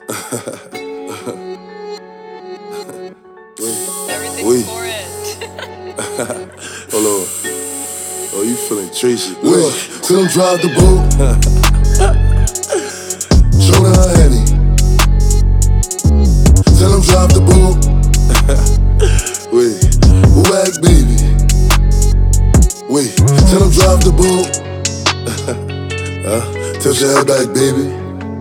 Everything's for it. Hold on. Oh, you feeling Tracy? Wait, till them drive the boat. Show them her Henny. Tell them drive the boat. Wait, Whack baby. Wait, tell them drive the boat. Tilt your head back, baby.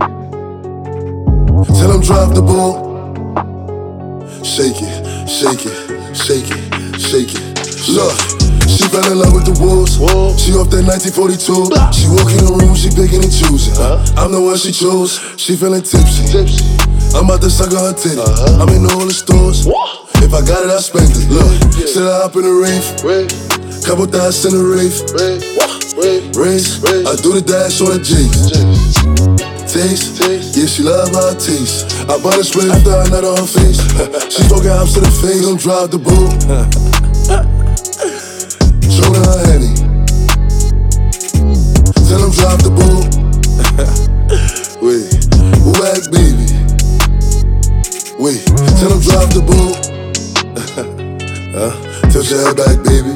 Tell them drive the boat. Shake it, shake it, shake it, shake it. Look, she fell in love with the wolves. She off that 1942. She walk in the room, she picking and choosing. I'm the one she chose. She feeling tipsy. I'm about to suck on her titty. I'm in all the stores. If I got it, I spend it. Look, should I hop in the rave? Couple thousand in the rave. Race, I do the dash on the G's. Taste, yeah, she love how it tastes. I bought a split after I nut on her face. She smoking hops to the face, don't drive the boat. Show them her Henny. Tell them drive the boat. wait, Whack baby. Wait, tell them drive the boat. Tilt your head back, baby.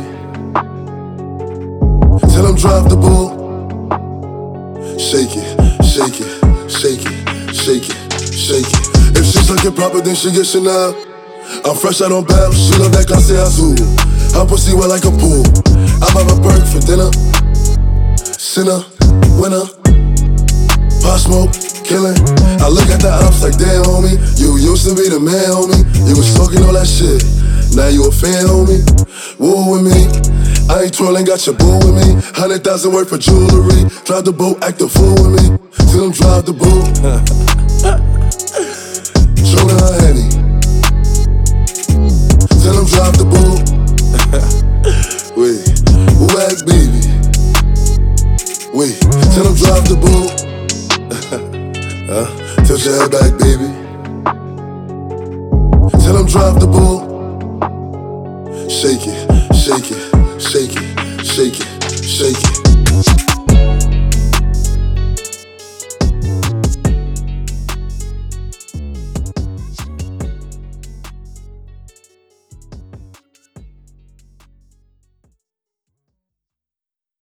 Tell them drive the boat. Shake it, shake it, shake it, shake it, shake it. If she's looking proper, then she get Chanel. I'm fresh out on bail, she love that classy azul. Her pussy wet like a pool. I'm have a perk for dinner. Sinner, winner. Pop smoke, killing. I look at the ops like, damn, homie. You used to be the man, homie. You was talking all that shit. Now you a fan, homie. Woo with me. I ain't trolling, got your boo with me. 100,000 worth for jewelry. Drive the boat, act a fool with me. Till them drive the boat. Show them her Henny. Tell them drive the boat. wait, Whack baby. Wait, tell them drive the boat. Tilt your head back, baby. Tell them drive the boat. Shake it, shake it, shake it, shake it, shake it.